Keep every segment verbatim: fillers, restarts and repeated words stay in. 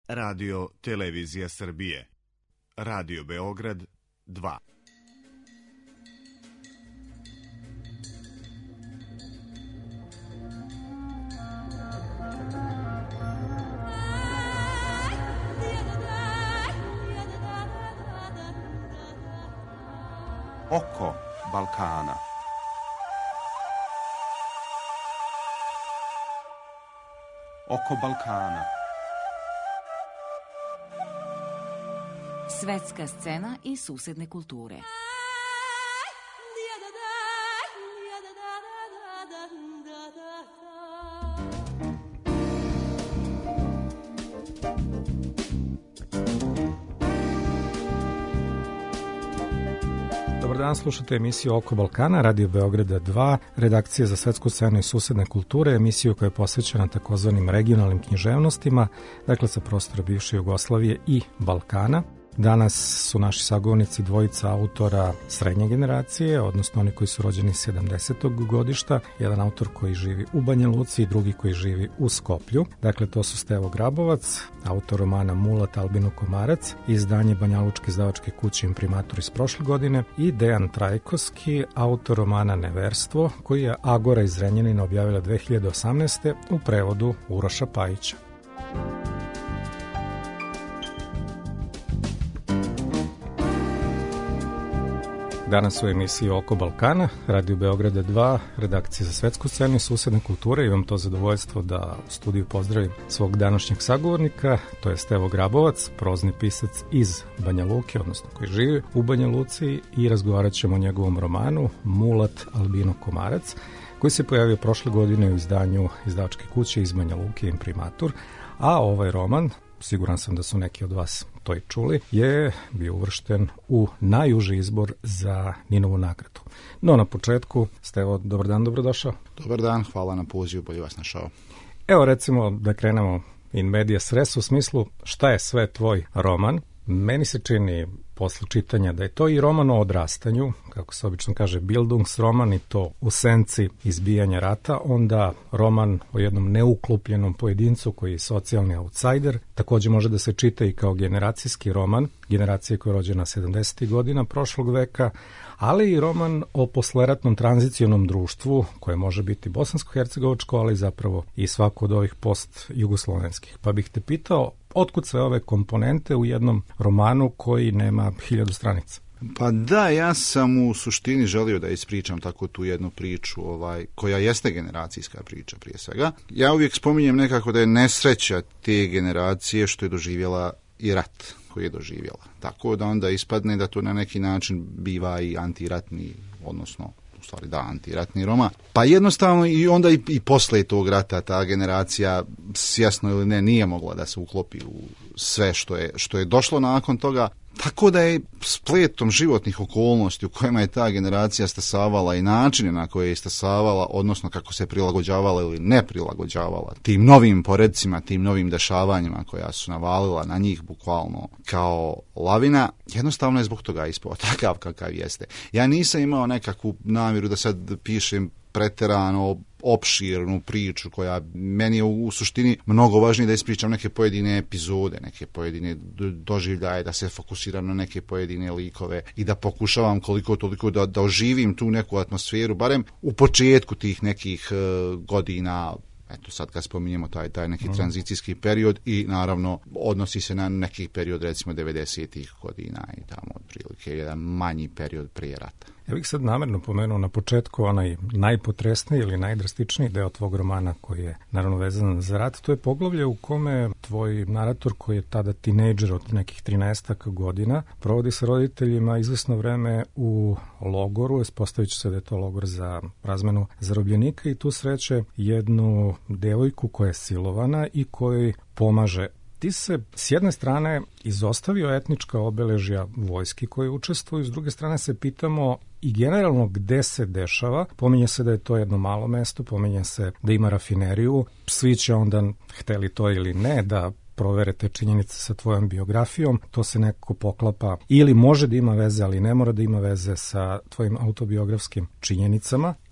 Radio Televizija Srbije. Radio Beograd dva. Oko Balkana. Oko Balkana. Svetska scena i susedne kulture. Dobar dan, slušate emisiju Oko Balkana, Radio Beograda dva, redakcije za svetsku scenu i susedne kulture, emisiju koja je posvećena takozvanim regionalnim književnostima, dakle sa prostora bivše Jugoslavije i Balkana. Danas su naši sagovornici dvojica autora srednje generacije, odnosno oni koji su rođeni sedamdesetog godišta, jedan autor koji živi u Banja Luci i drugi koji živi u Skoplju. Dakle, to su Stevo Grabovac, autor romana Mulat Albino Komarac, izdanje Banjalučke izdavačke kuće Imprimatur iz prošle godine, i Dejan Trajkovski, autor romana Neverstvo, koji je Agora iz Zrenjanina objavila dve hiljade osamnaeste. u prevodu Uroša Pajića. Danas u emisiji Oko Balkana, Radio Beograda dva, redakcije za svetsku scenu i susedne kulture. Imam to zadovoljstvo da u studiju pozdravim svog današnjeg sagovornika, to je Stevo Grabovac, prozni pisac iz Banja Luke, odnosno koji živi u Banja Luci, i razgovarat ćemo o njegovom romanu Mulat Albino Komarac, koji se pojavio prošle godine u izdanju izdavačke kuće iz Banja Luke Imprimatur, a ovaj roman, siguran sam da su neki od vas to i čuli, je bio uvršten u najuži izbor za Ninovu nagradu. No, na početku, Stevo, dobar dan, dobrodošao. Dobar dan, hvala na pozivu, bolje vas našao. Evo, recimo, da krenemo in medias res, u smislu šta je sve tvoj roman. Meni se čini posle čitanja da je to i roman o odrastanju, kako se obično kaže Bildungsroman, i to u senci izbijanja rata, onda roman o jednom neuklopljenom pojedincu koji je socijalni outsider, takođe može da se čita i kao generacijski roman, generacije koja je rođena sedamdesetih godina prošlog veka, ali i roman o posleratnom tranzicionom društvu, koje može biti bosansko-hercegovačko, ali zapravo i svako od ovih post-jugoslovenskih. Pa bih te pitao, otkud sve ove komponente u jednom romanu koji nema hiljadu stranica? Pa da, ja sam u suštini želio da ispričam tako tu jednu priču, ovaj, koja jeste generacijska priča prije svega. Ja uvijek spominjem nekako da je nesreća te generacije što je doživjela i rat koji je doživjela. Tako da onda ispadne da to na neki način biva i antiratni, odnosno u stvari da, antiratni roman. Pa jednostavno i onda i, i posle tog rata ta generacija, jasno ili ne, nije mogla da se uklopi u sve što je, što je došlo nakon toga. Tako da je spletom životnih okolnosti u kojima je ta generacija stasavala i načine na koje je stasavala, odnosno kako se prilagođavala ili ne prilagođavala tim novim poredcima, tim novim dešavanjima koja su navalila na njih bukvalno kao lavina, jednostavno je zbog toga ispao takav kakav jeste. Ja nisam imao nekakvu namjeru da sad pišem preterano opširnu priču koja meni je u, u suštini mnogo važnije da ispričam neke pojedine epizode, neke pojedine doživljaje, da se fokusiram na neke pojedine likove i da pokušavam koliko toliko da, da oživim tu neku atmosferu, barem u početku tih nekih uh, godina. Eto sad kad spominjemo taj, taj neki mm. tranzicijski period i naravno odnosi se na neki period recimo devedesetih godina i tamo otprilike jedan manji period prije rata. Ja bih sad namjerno pomenuo na početku onaj najpotresniji ili najdrastičniji deo tvog romana koji je naravno vezan za rat. To je poglavlje u kome tvoj narator, koji je tada tinejdžer od nekih trinaestak godina, provodi sa roditeljima izvesno vreme u logoru. Ispostavit će se da je to logor za razmenu zarobljenika i tu sreće jednu devojku koja je silovana i kojoj pomaže. Ti se s jedne strane izostavio etnička obeležja vojski koje učestvuju, s druge strane se pitamo i generalno gde se dešava. Pominje se da je to jedno malo mesto, pominje se da ima rafineriju, svi će onda, hteli to ili ne, da provere te činjenice sa tvojom biografijom, to se nekako poklapa ili može da ima veze, ali ne mora da ima veze sa tvojim autobiografskim činjenicama.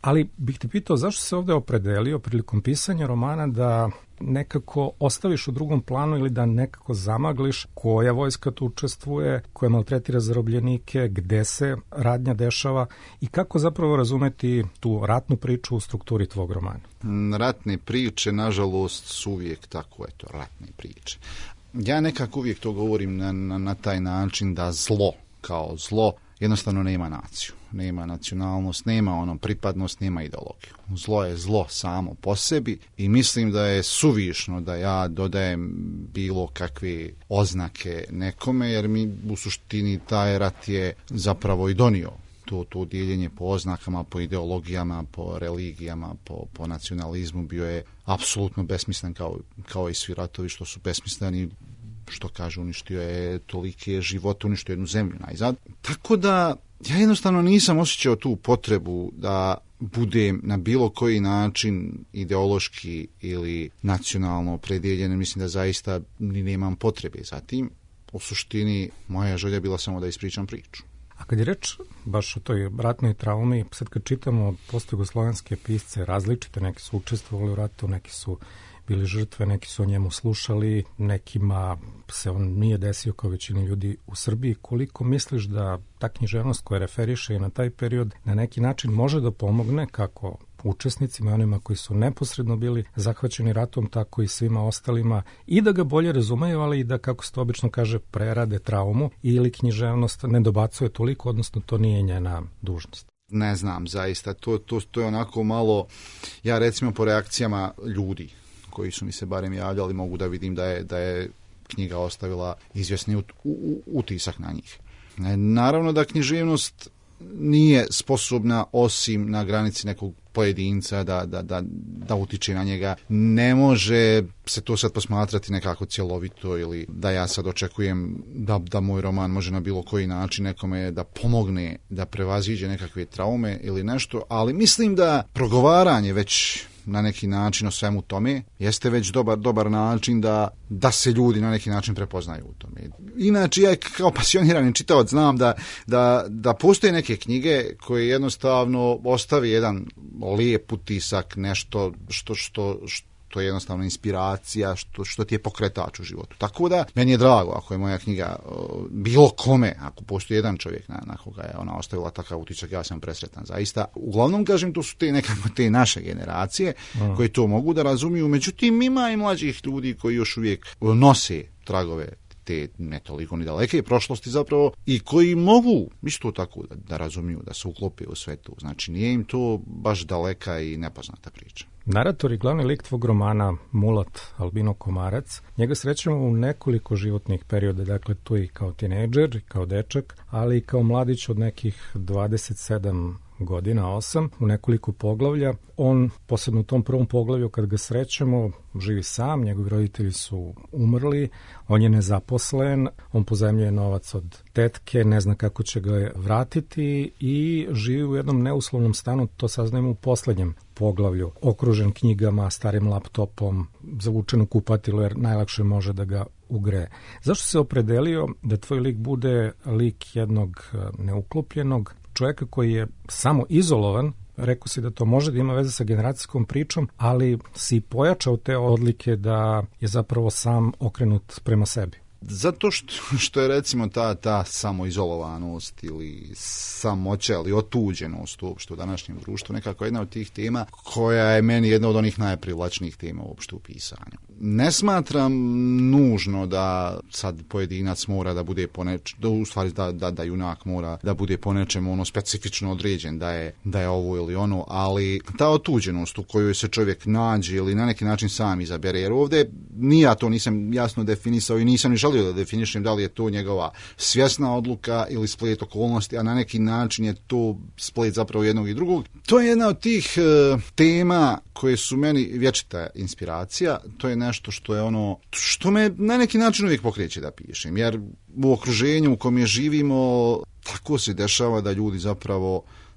Ali bih te pitao zašto se ovde opredelio prilikom pisanja romana da nekako ostaviš u drugom planu ili da nekako zamagliš koja vojska tu učestvuje, koja maltretira zarobljenike, gde se radnja dešava i kako zapravo razumeti tu ratnu priču u strukturi tvog romana? Ratne priče, nažalost, su uvijek tako, eto, ratne priče. Ja nekako uvijek to govorim na, na, na taj način da zlo, kao zlo, jednostavno nema naciju, nema nacionalnost, nema ono pripadnost, nema ideologiju. Zlo je zlo samo po sebi i mislim da je suvišno da ja dodajem bilo kakve oznake nekome, jer mi u suštini taj rat je zapravo i donio to, to dijeljenje po oznakama, po ideologijama, po religijama, po, po nacionalizmu, bio je apsolutno besmislen kao, kao i svi ratovi što su besmisleni, što kaže, uništio je tolike živote, uništio jednu zemlju najzad. Tako da ja jednostavno nisam osjećao tu potrebu da budem na bilo koji način ideološki ili nacionalno opredjeljen. Mislim da zaista ni nemam potrebe za tim. U suštini moja želja bila samo da ispričam priču. A kad je reč baš o toj ratnoj traumi, sad kad čitamo postjugoslovenske pisce različite, neki su učestvovali u ratu, neki su bili žrtve, neki su o njemu slušali, nekima se on nije desio kao većini ljudi u Srbiji. Koliko misliš da ta književnost koja referiše i na taj period na neki način može da pomogne kako učesnicima i onima koji su neposredno bili zahvaćeni ratom, tako i svima ostalima i da ga bolje razumeju, ali i da, kako se to obično kaže, prerade traumu ili književnost ne dobacuje toliko, odnosno to nije njena dužnost? Ne znam, zaista, to, to, to je onako malo, ja recimo po reakcijama ljudi koji su mi se barem javljali, mogu da vidim da je, da je knjiga ostavila izvjesni ut, u, utisak na njih. Naravno da književnost nije sposobna osim na granici nekog pojedinca da, da, da, da utiče na njega. Ne može se to sad posmatrati nekako cjelovito ili da ja sad očekujem da, da moj roman može na bilo koji način nekome da pomogne da prevaziđe nekakve traume ili nešto, ali mislim da progovaranje već na neki način o svemu tome jeste već dobar, dobar način da, da se ljudi na neki način prepoznaju u tome. Inače, ja kao pasionirani čitalac znam da, da, da postoje neke knjige koje jednostavno ostavi jedan lijep utisak, nešto što, što, što je jednostavno inspiracija, što, što ti je pokretač u životu. Tako da, meni je drago ako je moja knjiga bilo kome, ako postoji jedan čovjek na, na koga je ona ostavila takav utisak, ja sam presretan zaista. Uglavnom, kažem, to su te nekako te naše generacije mm. koje to mogu da razumiju, međutim ima i mlađih ljudi koji još uvijek nose tragove te ne toliko ni daleke prošlosti zapravo i koji mogu isto tako da, da razumiju, da se uklope u sve to. Znači nije im to baš daleka i nepoznata priča. Narator i glavni lik tvog romana Mulat Albino Komarac, njega srećemo u nekoliko životnih perioda, dakle tu i kao tinejdžer, kao dečak, ali i kao mladić od nekih dvadeset sedam godina, osam, u nekoliko poglavlja. On, posebno u tom prvom poglavlju, kad ga srećemo, živi sam, njegovi roditelji su umrli, on je nezaposlen, on pozajmljuje novac od tetke, ne zna kako će ga vratiti i živi u jednom neuslovnom stanu, to saznajemo u poslednjem poglavlju, okružen knjigama, starim laptopom, zavučen u kupatilo jer najlakše može da ga ugreje. Zašto se opredelio da tvoj lik bude lik jednog neuklopljenog čovjeka koji je samo izolovan? Rekao si da to može da ima veze sa generacijskom pričom, ali si pojačao te odlike da je zapravo sam okrenut prema sebi. Zato što, što je recimo ta, ta samoizolovanost ili samoća ili otuđenost uopšte u današnjem društvu nekako jedna od tih tema koja je meni jedna od onih najprivlačnijih tema uopšte u pisanju. Ne smatram nužno da sad pojedinac mora da bude po nečem, da u stvari da, da, da junak mora da bude po nečemu ono specifično određen, da je, da je ovo ili ono, ali ta otuđenost u kojoj se čovjek nađe ili na neki način sam izabere, jer ovdje ni ja to nisam jasno definisao i nisam ni želio da definišem da li je to njegova svjesna odluka ili splet okolnosti, a na neki način je to splet zapravo jednog i drugog. To je jedna od tih e, tema koje su meni vječita inspiracija, to je nešto što je ono, što me na neki način uvijek pokreće da pišem, jer u okruženju u kojem je živimo tako se dešava da ljudi zapravo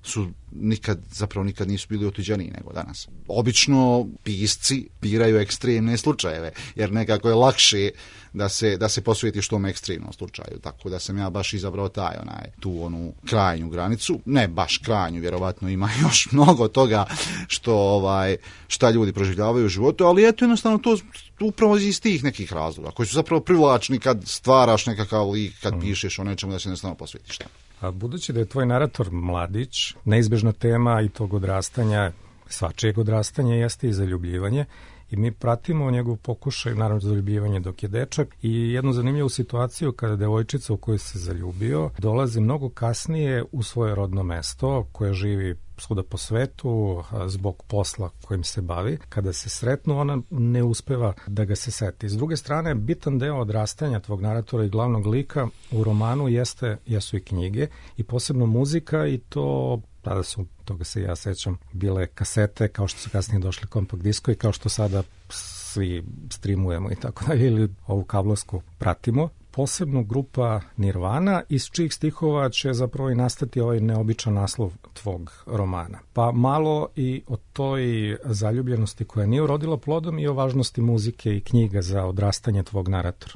su nikad, zapravo nikad nisu bili otuđeniji nego danas. Obično pisci biraju ekstremne slučajeve, jer nekako je lakše da se, da se posvetiš tom ekstremnom slučaju, tako da sam ja baš izabrao taj, onaj, tu onu krajnju granicu, ne baš krajnju, vjerovatno ima još mnogo toga što, ovaj, šta ljudi proživljavaju u životu, ali eto jednostavno to upravo iz tih nekih razloga, koji su zapravo privlačni kad stvaraš nekakav lik, kad pišeš o nečemu da se jednostavno posvetiš tamo. A budući da je tvoj narator mladić, neizbežna tema i tog odrastanja, svačijeg odrastanja jeste i zaljubljivanje, i mi pratimo njegov pokušaj, naravno zaljubljivanje dok je dečak, i jednu zanimljivu situaciju kada devojčica u kojoj se zaljubio dolazi mnogo kasnije u svoje rodno mesto koje živi svuda po svetu zbog posla kojim se bavi. Kada se sretnu, ona ne uspeva da ga se seti. S druge strane, bitan deo odrastanja tvog naratora i glavnog lika u romanu jeste, jesu i knjige i posebno muzika, i to tada su, toga se ja sećam, bile kasete, kao što su kasnije došli kompakt disko i kao što sada svi streamujemo i tako dalje, ili ovu kablovsku pratimo. Posebno grupa Nirvana, iz čijih stihova će zapravo i nastati ovaj neobičan naslov tvog romana. Pa malo i o toj zaljubljenosti koja nije urodila plodom i o važnosti muzike i knjiga za odrastanje tvog naratora.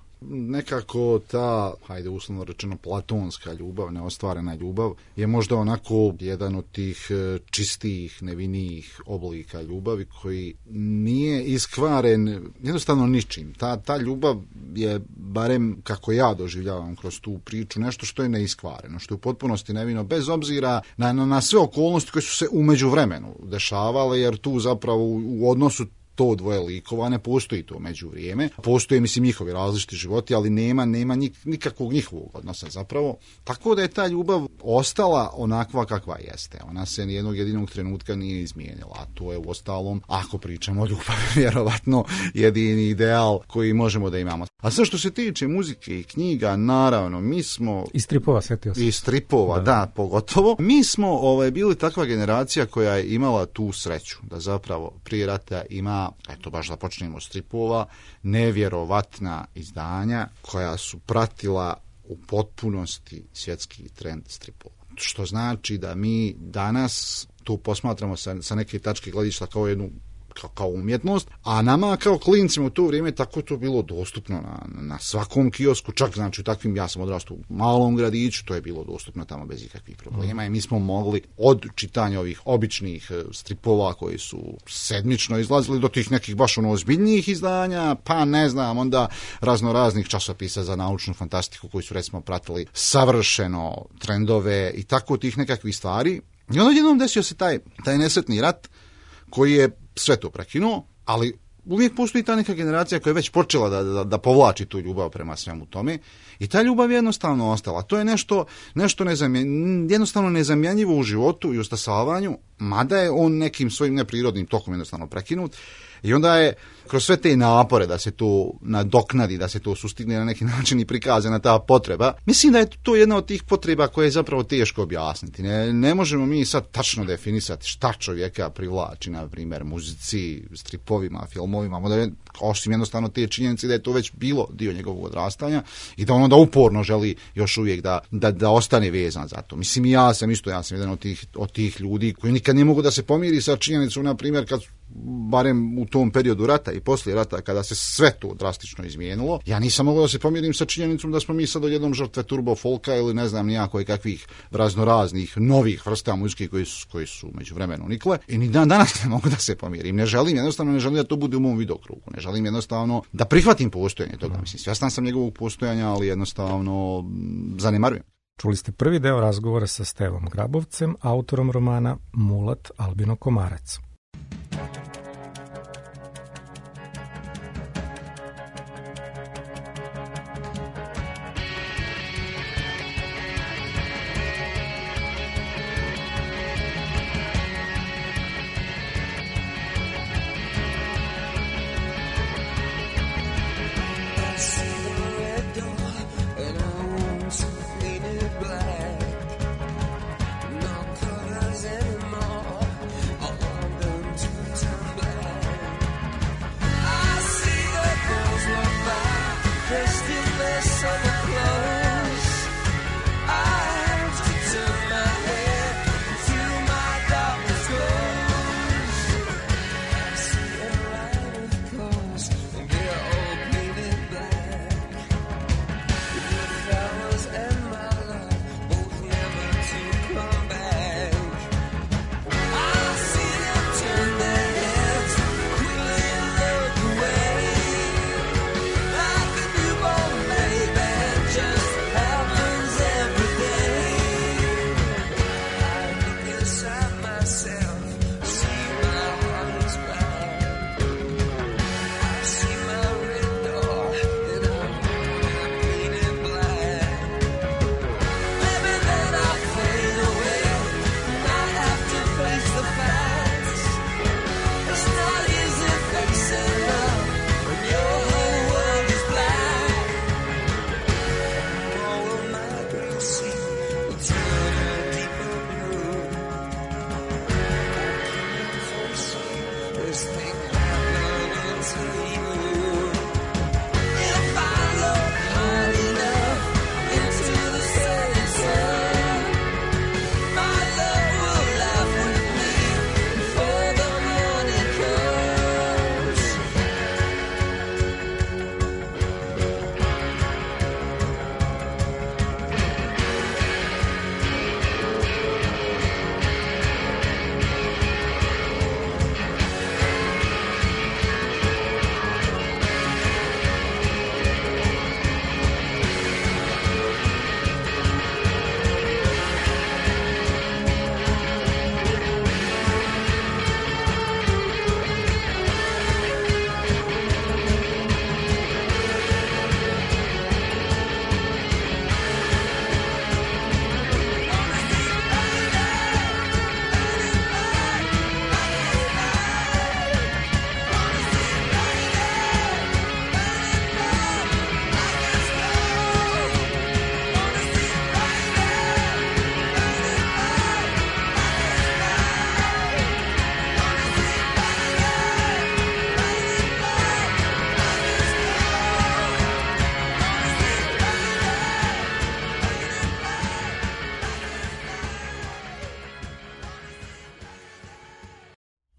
Nekako ta, hajde uslovno rečeno, platonska ljubav, neostvarena ljubav, je možda onako jedan od tih čistijih, nevinijih oblika ljubavi koji nije iskvaren jednostavno ničim. Ta, ta ljubav je, barem kako ja doživljavam kroz tu priču, nešto što je neiskvareno, što je u potpunosti nevino, bez obzira na, na, na sve okolnosti koje su se u međuvremenu dešavale, jer tu zapravo u, u odnosu to dvoje likova ne postoji to među vrijeme. Postoje, mislim, njihovi različiti životi, ali nema, nema nikakvog njihovog odnosa zapravo. Tako da je ta ljubav ostala onakva kakva jeste. Ona se nijednog jedinog trenutka nije izmijenila. A to je u ostalom, ako pričamo o ljubavi, vjerovatno jedini ideal koji možemo da imamo. A sve što se tiče muzike i knjiga, naravno, mi smo... I stripova, setio se. I stripova, da, da pogotovo. Mi smo ovaj, bili takva generacija koja je imala tu sreću da zapravo prije rata ima, eto baš da počnemo stripova, nevjerovatna izdanja koja su pratila u potpunosti svjetski trend stripova. Što znači da mi danas tu posmatramo sa, sa neke tačke gledišta kao jednu Kao, kao umjetnost, a nama kao klincima u to vrijeme tako to bilo dostupno na, na svakom kiosku, čak znači u takvim, ja sam odrastao u malom gradiću, to je bilo dostupno tamo bez ikakvih problema i mi smo mogli od čitanja ovih običnih stripova koji su sedmično izlazili do tih nekih baš ono ozbiljnijih izdanja, pa ne znam, onda razno raznih časopisa za naučnu fantastiku koji su recimo pratili savršeno trendove i tako tih nekakvih stvari. I onda jednom desio se taj, taj nesretni rat koji je sve to prekinuo, ali uvijek postoji ta neka generacija koja je već počela da, da, da povlači tu ljubav prema svemu tome i ta ljubav je jednostavno ostala. To je nešto, nešto nezamjen, jednostavno nezamjenjivo u životu i u stasavanju, mada je on nekim svojim neprirodnim tokom jednostavno prekinut. I onda je kroz sve te napore da se to nadoknadi, da se to sustigne na neki način i prikazana ta potreba, mislim da je to jedna od tih potreba koje je zapravo teško objasniti. Ne, ne možemo mi sad tačno definisati šta čovjeka privlači, na primjer, muzici, stripovima, filmovima, osim jednostavno te činjenice da je to već bilo dio njegovog odrastanja i da on onda uporno želi još uvijek da, da, da ostane vezan za to. Mislim, i ja sam isto, ja sam jedan od tih, od tih ljudi koji nikad ne mogu da se pomiri sa činjenicom, na primjer, kad barem u tom periodu rata i poslije rata, kada se sve to drastično izmijenilo, ja nisam mogao da se pomirim sa činjenicom da smo mi sad odjednom žrtve turbo folka ili ne znam nijako i kakvih raznoraznih novih vrsta muzike koji su, koji su među vremenu nikle. I ni dan danas ne mogu da se pomirim. Ne želim, jednostavno ne želim da to bude u mom vidokrugu. Ne želim jednostavno da prihvatim postojanje toga. Mislim, svjestan sam njegovog postojanja, ali jednostavno zanemarujem. Čuli ste prvi deo razgovora sa Stevom Grabovcem, autorom romana Mulat Albino Komarac. Summer clothes. I have to turn my head to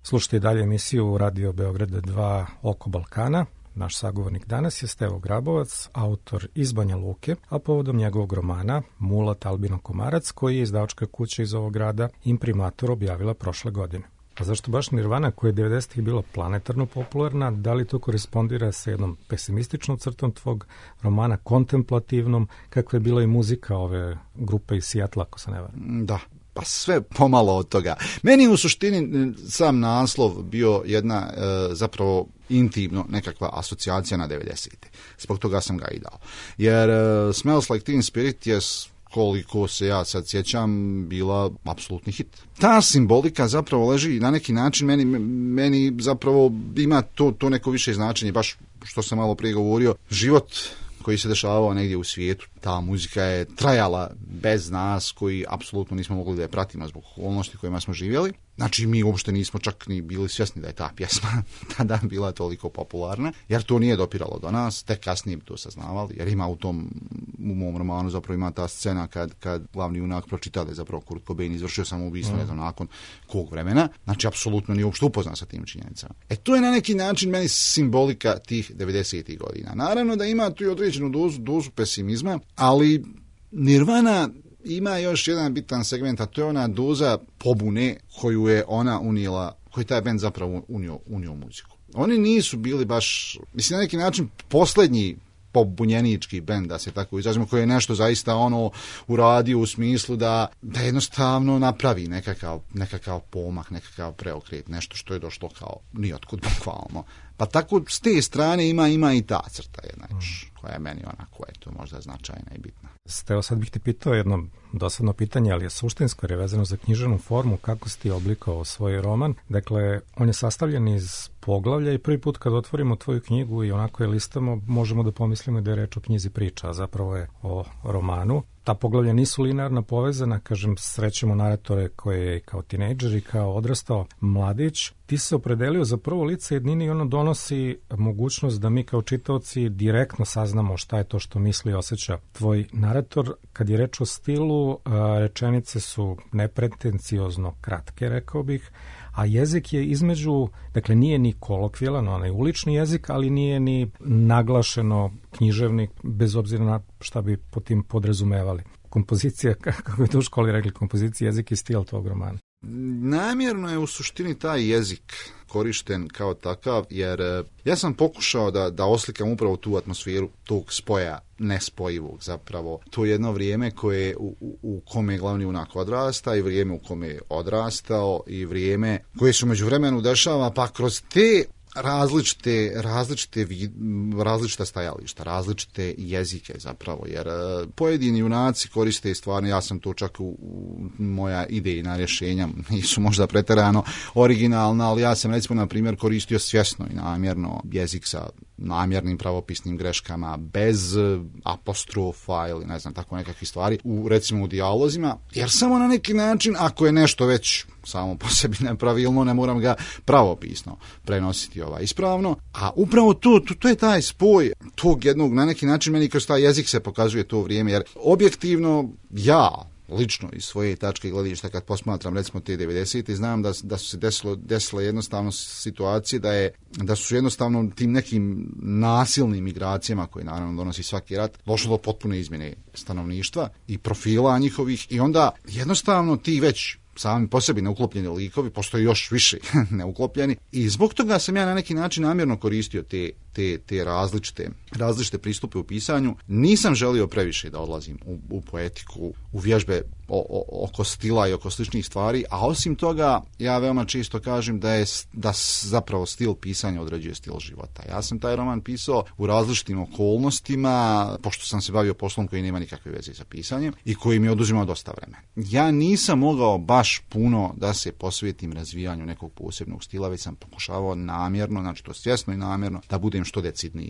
Slušajte i dalje emisiju Radio Beograd dva Oko Balkana. Naš sagovornik danas je Stevo Grabovac, autor iz Banja Luke, a povodom njegovog romana Mulat Albino Komarac, koji je izdavačka kuća iz ovog grada Imprimatur objavila prošle godine. A zašto baš Nirvana, koja je devedesetih bila planetarno popularna, da li to korespondira sa jednom pesimističnom crtom tvog romana, kontemplativnom, kakva je bila i muzika ove grupe iz Sijatla, ako se ne varam? Da. Pa sve pomalo od toga. Meni u suštini sam naslov bio jedna e, zapravo intimno nekakva asocijacija na devedesete. Zbog toga sam ga i dao. Jer e, Smells Like Teen Spirit je, koliko se ja sad sjećam, bila apsolutni hit. Ta simbolika zapravo leži na neki način, meni, meni zapravo ima to, to neko više značenje, baš što sam malo prije govorio, život koji se dešavao negdje u svijetu. Ta muzika je trajala bez nas, koji apsolutno nismo mogli da je pratimo zbog okolnosti kojima smo živjeli. Znači, mi uopšte nismo čak ni bili svjesni da je ta pjesma tada bila toliko popularna, jer to nije dopiralo do nas, tek kasnije bi to saznavali, jer ima u tom, u mom romanu zapravo ima ta scena kad, kad glavni junak pročita da je zapravo Kurt Cobain izvršio samoubistvo, mm. ne znam, nakon kog vremena. Znači, apsolutno nije uopšte upoznan sa tim činjenicama. E, to je na neki način meni simbolika tih devedesetih godina. Naravno da ima tu i određenu dozu, dozu pesimizma, ali Nirvana ima još jedan bitan segment, a to je ona doza pobune koju je ona unijela, koju je taj bend zapravo unio, unio muziku. Oni nisu bili baš, mislim, na neki način posljednji pobunjenički bend, da se tako izrazimo, koji je nešto zaista ono uradio u smislu da, da jednostavno napravi nekakav, nekakav pomak, nekakav preokret, nešto što je došlo kao nijotkud bukvalno. Pa tako s te strane ima ima i ta crta jedna još, koja je meni onako, eto, možda značajna i bitna. Steo, sad bih te pitao jedno dosadno pitanje, ali je suštinsko, jer je vezano za književnu formu, kako si ti oblikovao svoj roman. Dakle, on je sastavljen iz poglavlja i prvi put kad otvorimo tvoju knjigu i onako je listamo, možemo da pomislimo da je reč o knjizi priča, a zapravo je o romanu. Ta poglavlja nisu linearno povezana, kažem, srećemo naratore koje je kao tinejdžer i kao odrastao mladić. Ti se opredelio za prvo lice jednine i ono donosi mogućnost da mi kao čitaoci direktno saznamo šta je to što misli i osjeća tvoj narator. Kad je reč o stilu, rečenice su nepretenciozno kratke, rekao bih, a jezik je između, dakle nije ni kolokvijalan, onaj ulični jezik, ali nije ni naglašeno književni, bez obzira na šta bi po tim podrazumevali. Kompozicija, kako bi to u školi rekli, kompozicija, jezik i stil tvog romana. Namjerno je u suštini taj jezik korišten kao takav, jer ja sam pokušao da, da oslikam upravo tu atmosferu tog spoja nespojivog zapravo. To je jedno vrijeme koje u, u, u kome je glavni junak odrasta i vrijeme u kome je odrastao i vrijeme koje se u međuvremenu dešava, pa kroz te različite, različite, različita stajališta, različite jezike zapravo, jer pojedini junaci koriste stvarno, ja sam to čak u, u moja idejna rješenja nisu možda pretjerano originalna, ali ja sam recimo na primjer koristio svjesno i namjerno jezik sa namjernim pravopisnim greškama, bez apostrofa ili ne znam, tako nekakvih stvari, u, recimo u dijalozima, jer samo na neki način, ako je nešto već samo po sebi nepravilno, ne moram ga pravopisno prenositi ovaj ispravno, a upravo to, to, to je taj spoj tog jednog, na neki način meni kroz taj jezik se pokazuje to vrijeme, jer objektivno ja lično iz svoje tačke gledišta kad posmatram recimo te devedesete znam da, da su se desilo, desile jednostavno situacije da je da su jednostavno tim nekim nasilnim migracijama koje naravno donosi svaki rat došlo do potpune izmjene stanovništva i profila njihovih i onda jednostavno ti već sami po sebi neuklopljeni likovi, postoje još više neuklopljeni i zbog toga sam ja na neki način namjerno koristio te, te, te različite, različite pristupe u pisanju. Nisam želio previše da odlazim u, u poetiku, u vježbe o, o, oko stila i oko sličnih stvari, a osim toga ja veoma često kažem da je da zapravo stil pisanja određuje stil života. Ja sam taj roman pisao u različitim okolnostima, pošto sam se bavio poslom koji nema nikakve veze sa pisanjem i koji mi je oduzimao dosta vremena. Ja nisam mogao baš puno da se posvetim razvijanju nekog posebnog stila, već sam pokušavao namjerno, znači to svjesno i namjerno, da budem što decidniji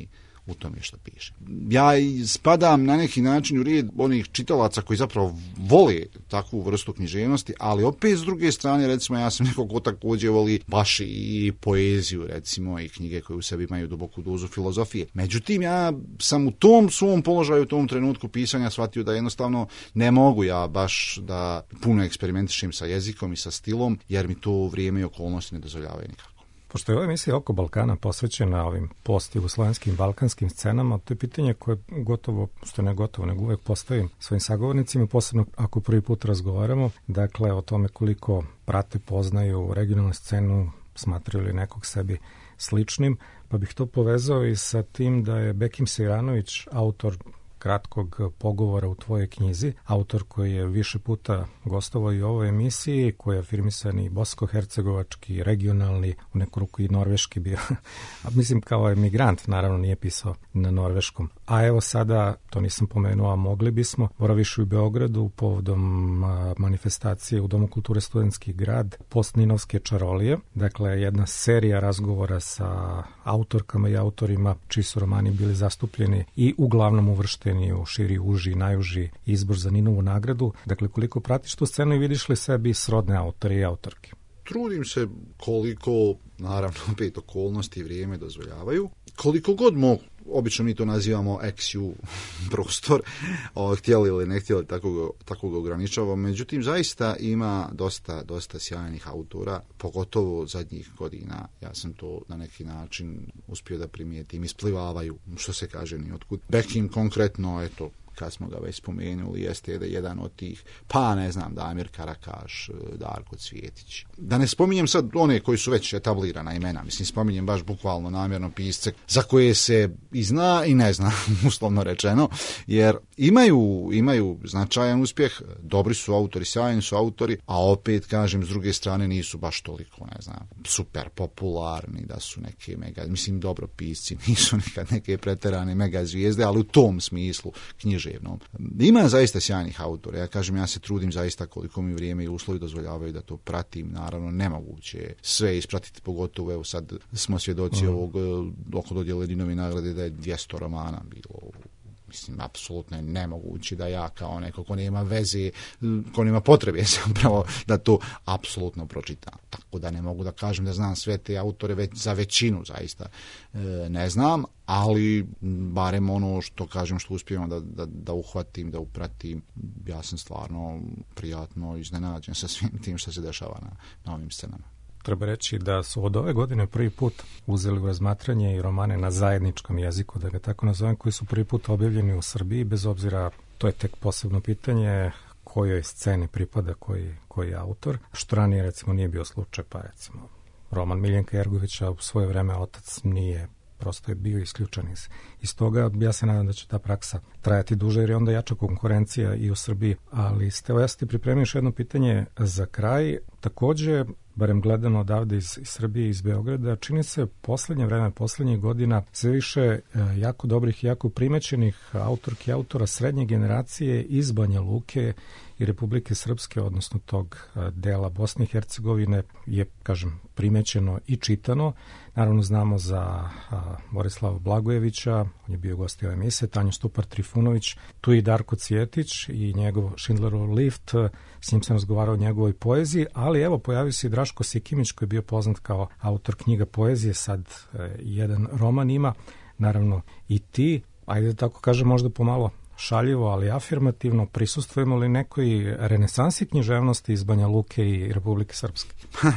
u tome što piše. Ja spadam na neki način u red onih čitalaca koji zapravo vole takvu vrstu književnosti, ali opet s druge strane, recimo, ja sam neko ko također voli baš i poeziju, recimo, i knjige koje u sebi imaju duboku dozu filozofije. Međutim, ja sam u tom svom položaju, u tom trenutku pisanja shvatio da jednostavno ne mogu ja baš da puno eksperimentišem sa jezikom i sa stilom, jer mi to vrijeme i okolnosti ne dozvoljavaju nikako. Pošto je ova emisija Oko Balkana posvećena ovim post-jugoslovenskim balkanskim scenama, to je pitanje koje gotovo, što ne gotovo, nego uvek postavim svojim sagovornicima, posebno ako prvi put razgovaramo, dakle o tome koliko prate, poznaju regionalnu scenu, smatraju li nekog sebi sličnim, pa bih to povezao i sa tim da je Bekim Sejranović, autor kratkog pogovora u tvojoj knjizi, autor koji je više puta gostovao i u ovoj emisiji, koji je afirmisani bosansko-hercegovački, regionalni, u neku ruku i norveški bio, a mislim kao emigrant, naravno nije pisao na norveškom. A evo sada, to nisam pomenuo, a mogli bismo, boraviš u Beogradu povodom manifestacije u Domu kulture Studentski grad, Postninovske čarolije, dakle jedna serija razgovora sa autorkama i autorima čiji su romani bili zastupljeni i uglavnom uvršteni u širi, uži, najuži izbor za Ninovu nagradu. Dakle, koliko pratiš tu scenu i vidiš li sebi srodne autore i autorke? Trudim se koliko, naravno, opet okolnosti i vrijeme dozvoljavaju. Koliko god mogu, obično mi to nazivamo ex ju prostor, o, htjeli ili ne htjeli, tako ga, tako ga ograničavamo. Međutim, zaista ima dosta, dosta sjajnih autora, pogotovo zadnjih godina. Ja sam to na neki način uspio da primijetim, isplivavaju, što se kaže, ni otkud. Bekim konkretno, eto, kad smo ga već spomenuli, jeste da jedan od tih, pa ne znam, Damir Karakaš, Darko Cvjetić. Da ne spominjem sad one koji su već etablirana imena, mislim, spominjem baš bukvalno namjerno pisce za koje se i zna i ne zna, uslovno rečeno, jer imaju, imaju značajan uspjeh, dobri su autori, sjajni su autori, a opet, kažem, s druge strane nisu baš toliko, ne znam, super popularni, da su neke mega, mislim, dobro pisci, nisu nekad neke preterane mega zvijezde, ali u tom smislu knjiže. Ima zaista sjajnih autora. Ja kažem, ja se trudim zaista koliko mi vrijeme i uslovi dozvoljavaju da to pratim. Naravno, nemoguće sve ispratiti, pogotovo evo sad smo svjedoci mm. ovog oko dodjele Ninove nagrade da je dvjesto romana bilo. Mislim, apsolutno je nemoguće da ja kao neko ko nema veze, ko nema potrebe zapravo da to apsolutno pročitam. Tako da ne mogu da kažem da znam sve te autore, već za većinu zaista e, ne znam, ali barem ono što kažem, što uspijem da, da, da uhvatim, da upratim, ja sam stvarno prijatno iznenađen sa svim tim što se dešava na, na ovim scenama. Treba reći da su od ove godine prvi put uzeli u razmatranje i romane na zajedničkom jeziku, da ga tako nazovem, koji su prvi put objavljeni u Srbiji, bez obzira, to je tek posebno pitanje, kojoj sceni pripada koji, koji je autor, što ranije recimo nije bio slučaj, pa recimo roman Miljenka Jergovića u svoje vreme Otac nije, prosto je bio isključen iz, iz toga. Ja se nadam da će ta praksa trajati duže, jer je onda jača konkurencija i u Srbiji. Ali Stevo, ja sam ti pripremio još jedno pitanje za kraj. Takođe, barem gledano odavde iz, iz Srbije, iz Beograda, čini se poslednje vreme, poslednjih godina, sve više e, jako dobrih i jako primećenih autorki i autora srednje generacije iz Banja Luke i Republike Srpske, odnosno tog e, dela Bosne i Hercegovine, je, kažem, primećeno i čitano. Naravno, znamo za a, Borislava Blagojevića, on je bio gost ove emisije, Tanju Stupar-Trifunović, tu i Darko Cvjetić i njegov Schindlerov lift, s njim sam razgovarao o njegovoj poeziji, ali evo, pojavio se i Draško Sikimić, koji je bio poznat kao autor knjiga poezije, sad e, jedan roman ima, naravno i ti, ajde da tako kažem, možda pomalo šaljivo, ali afirmativno, prisustvujemo li nekoj renesansi književnosti iz Banja Luke i Republike Srpske?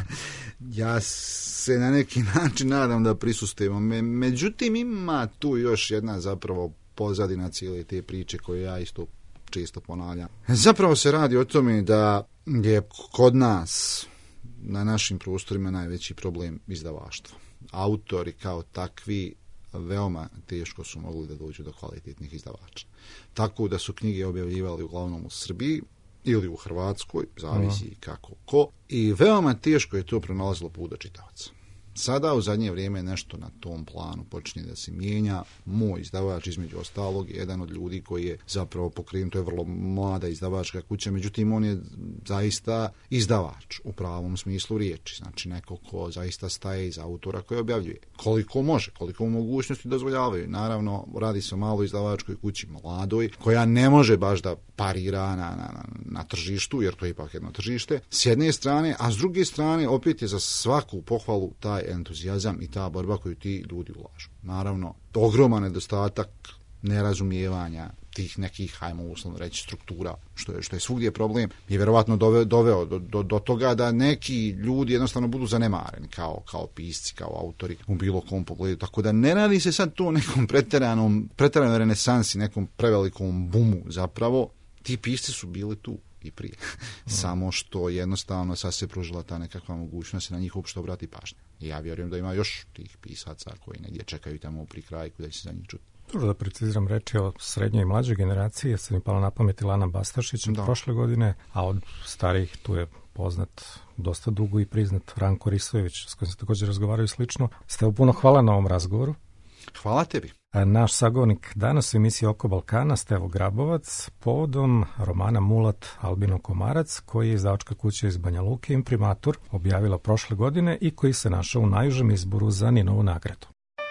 Ja se na neki način nadam da prisustujemo. Me, međutim, ima tu još jedna zapravo pozadina cijele te priče koju ja isto često ponavljam. Zapravo se radi o tome da je kod nas na našim prostorima najveći problem izdavaštva. Autori kao takvi veoma teško su mogli da dođu do kvalitetnih izdavača. Tako da su knjige objavljivali uglavnom u Srbiji ili u Hrvatskoj, zavisi uh-huh. kako ko. I veoma teško je to pronalazilo put do čitavaca. Sada u zadnje vrijeme nešto na tom planu počinje da se mijenja. Moj izdavač između ostalog je jedan od ljudi koji je zapravo pokrenut, to je vrlo mlada izdavačka kuća, međutim on je zaista izdavač u pravom smislu riječi, znači neko ko zaista staje iza autora koji objavljuje. Koliko može, koliko mogućnosti dozvoljavaju. Naravno, radi se o maloj izdavačkoj kući, mladoj, koja ne može baš da parira na, na, na tržištu, jer to je ipak jedno tržište, s jedne strane, a s druge strane opet je za svaku pohvalu taj entuzijazam i ta borba koju ti ljudi ulažu. Naravno, ogroman nedostatak nerazumijevanja tih nekih, hajmo uslovno reći, struktura, što je, što je svugdje problem, je vjerovatno doveo, doveo do, do, do toga da neki ljudi jednostavno budu zanemareni kao, kao pisci, kao autori u bilo kom pogledu. Tako da ne radi se sad to nekom pretjeranom, pretjeranoj renesansi, nekom prevelikom bumu zapravo. Ti pisci su bili tu i prije. Mm. Samo što jednostavno sad se pružila ta nekakva mogućnost na njih uopšte obrati pažnje. I ja vjerujem da ima još tih pisaca koji negdje čekaju tamo pri kraju da će se za njih čuti. Dobro da preciziram reči o srednjoj i mlađoj generaciji, jer se mi pala na pamet Ilana Bastašić od prošle godine, a od starijih tu je poznat dosta dugo i priznat Ranko Risojević, s kojim se također razgovaraju slično. Stevo, puno hvala na ovom razgovoru. Hvala tebi. Naš sagovornik danas u emisiji Oko Balkana, Stevo Grabovac, povodom romana Mulat Albino Komarac, koji je izdavačka kuća iz Banja Luke Imprimatur objavila prošle godine i koji se našao u najužem izboru za Ninovu nagradu.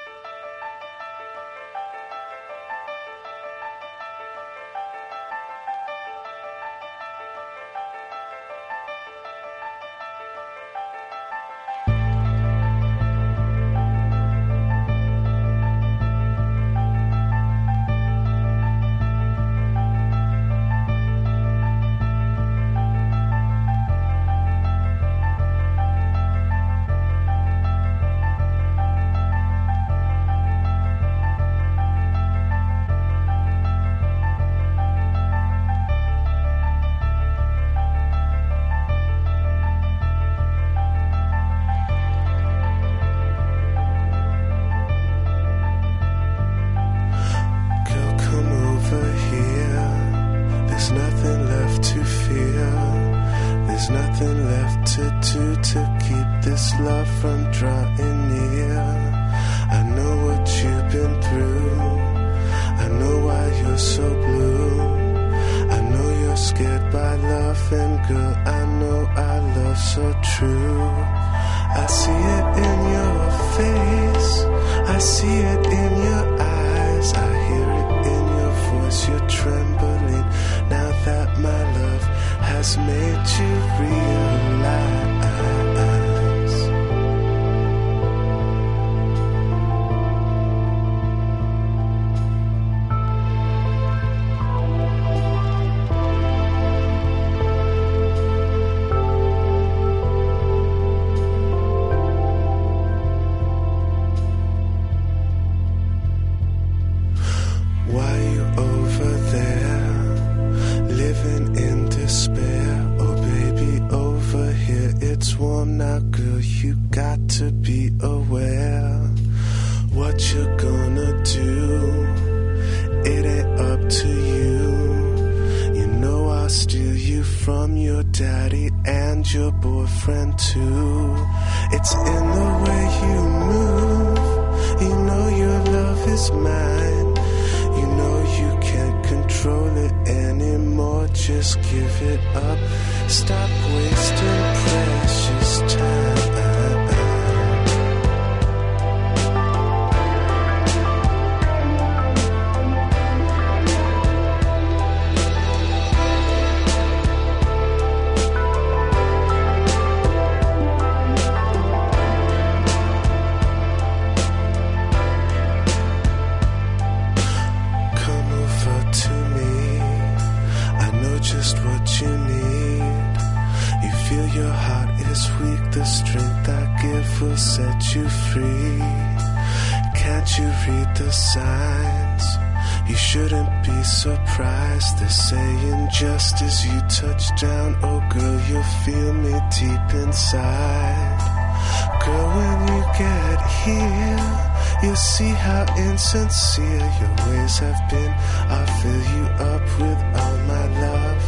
Just as you touch down, oh girl, you'll feel me deep inside. Girl, when you get here, you'll see how insincere your ways have been. I'll fill you up with all my love,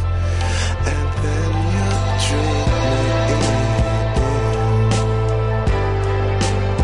and then you'll dream me in.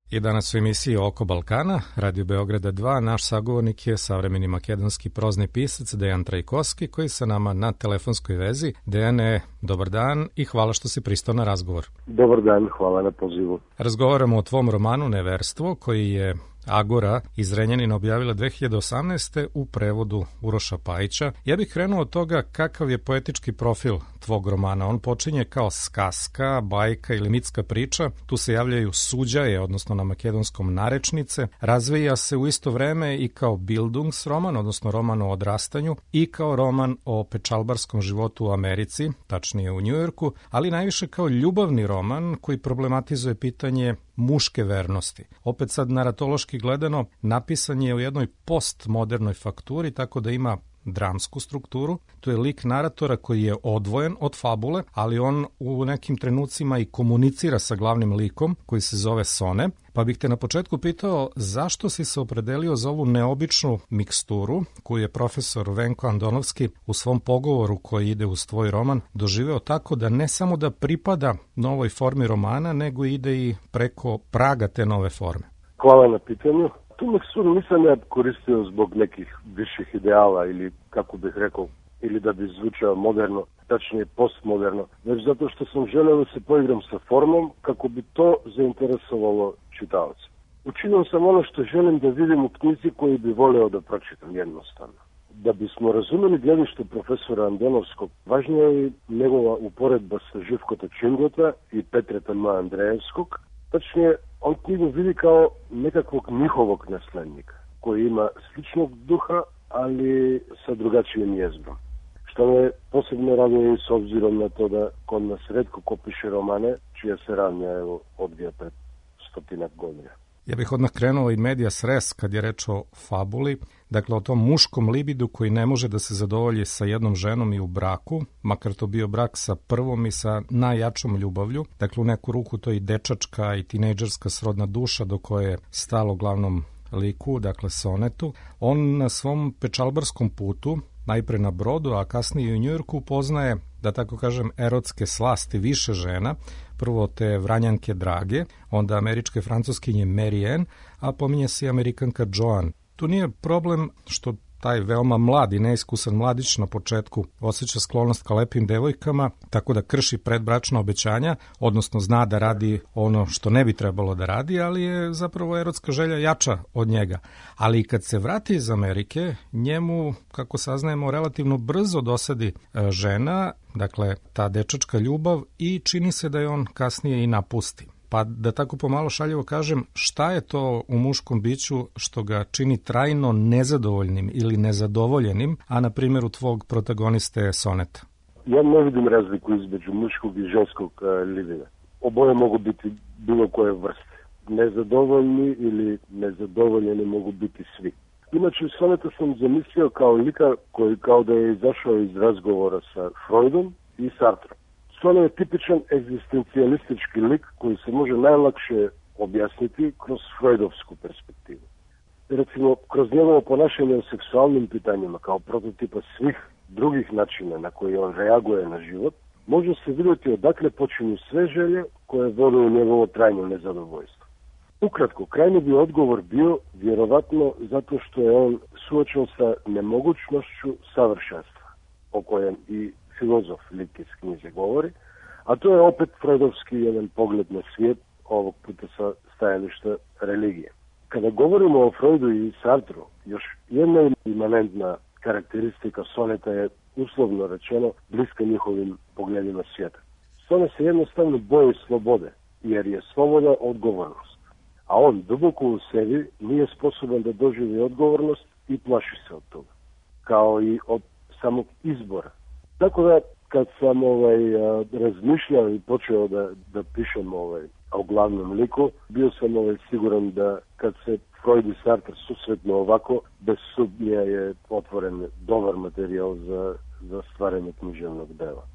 I danas u emisiji Oko Balkana, Radio Beograda dva, naš sagovornik je savremeni makedonski prozni pisac Dejan Trajkovski, koji sa nama na telefonskoj vezi. Dejane, dobar dan i hvala što si pristao na razgovor. Dobar dan, hvala na pozivu. Razgovaramo o tvom romanu Neverstvo, koji je Agora iz Renjanina objavila dve hiljade osamnaeste. u prevodu Uroša Pajića. Ja bih krenuo od toga kakav je poetički profil tvog romana. On počinje kao skaska, bajka ili mitska priča. Tu se javljaju suđaje, odnosno na makedonskom narečnice. Razvija se u isto vreme i kao Bildungsroman, odnosno roman o odrastanju, i kao roman o pečalbarskom životu u Americi, tačnije u Njujorku, ali najviše kao ljubavni roman koji problematizuje pitanje muške vernosti. Opet sad naratološki gledano, napisan je u jednoj postmodernoj fakturi, tako da ima dramsku strukturu. To je lik naratora koji je odvojen od fabule, ali on u nekim trenucima i komunicira sa glavnim likom koji se zove Sone. Pa bih te na početku pitao zašto si se opredelio za ovu neobičnu miksturu koju je profesor Venko Andonovski u svom pogovoru koji ide uz tvoj roman doživeo tako da ne samo da pripada novoj formi romana, nego ide i preko praga te nove forme. Hvala na pitanju. Tu miksturu nisam ja koristio zbog nekih viših ideala ili, kako bih rekao, ili da bi zvučao moderno, tačnije postmoderno, već zato što sam želeo da se poigram sa formom kako bi to zainteresovalo čitaoce. Učinio sam ono što želim da vidim u knjizi koju bi voleo da pročitam jednostavno. Da bismo razumeli gledište profesora Andonovskog, važnija je njegova uporedba sa Živkota Čingota i Petreta Ma Andrejevskog. Tačnije, on knjigu vidi kao nekakvog njihovog naslednika, koji ima sličnog duha, ali sa drugačijim jezgrom. Što me posebno raduje i s obzirom na to da kod nas retko ko piše romane, čija se radnja evo odvija pred stotinak godina. Ja bih odmah krenuo i medias res kad je reč o fabuli, dakle o tom muškom libidu koji ne može da se zadovolji sa jednom ženom i u braku, makar to bio brak sa prvom i sa najjačom ljubavlju, dakle u neku ruku to je i dečačka i tinejdžerska srodna duša do koje je stalo glavnom liku, dakle Sonetu. On na svom pečalbarskom putu, najpre na brodu, a kasnije i u Njujorku, poznaje, da tako kažem, erotske slasti više žena, prvo te Vranjanke Drage, onda američke francuskinje Mary Ann, a pominje se i Amerikanka Joan. Tu nije problem što taj veoma mlad i neiskusan mladić na početku osjeća sklonost ka lepim devojkama, tako da krši predbračna obećanja, odnosno zna da radi ono što ne bi trebalo da radi, ali je zapravo erotska želja jača od njega. Ali i kad se vrati iz Amerike, njemu, kako saznajemo, relativno brzo dosadi žena, dakle ta dečačka ljubav, i čini se da je on kasnije i napusti. Pa da tako pomalo šaljivo kažem, šta je to u muškom biću što ga čini trajno nezadovoljnim ili nezadovoljenim, a na primjeru tvog protagoniste Soneta? Ja ne vidim razliku između muškog i ženskog uh, libida. Oboje mogu biti bilo koje vrste. Nezadovoljni ili nezadovoljeni mogu biti svi. Inače, Soneta sam zamislio kao lika koji kao da je izašao iz razgovora sa Freudom i Sartrom. Sone je tipičan egzistencijalistički lik koji se može najlakše objasniti kroz freudovsku perspektivu. Recimo, kroz njegovo ponašanje o seksualnim pitanjima kao prototipa svih drugih načina na koji on reaguje na život, može se vidjeti odakle počinju sve želje koje vode u njegovo trajno nezadovoljstvo. Ukratko, krajni bi odgovor bio vjerovatno zato što je on suočen sa nemogućnošću savršenstva, o kojem i filozof lik iz knjize govori, a to je opet freudovski jedan pogled na svijet, ovog puta sa stajališta religije. Kada govorimo o Freudu i Sartru, još jedna imanentna karakteristika Soneta je, uslovno rečeno, bliska njihovim pogledima svijeta. Sonet se jednostavno boji slobode, jer je sloboda odgovornost, a on duboko u sebi nije sposoban da doživi odgovornost i plaši se od toga, kao i od samog izbora. Tako da, kad sam ovaj, razmišljao i počeo da, da pišem ovaj, o glavnom liku, bio sam ovaj, siguran da kad se Freud i Sartre susretnu ovako, bez sumnje je otvoren dobar materijal za, za stvaranje književnog dela.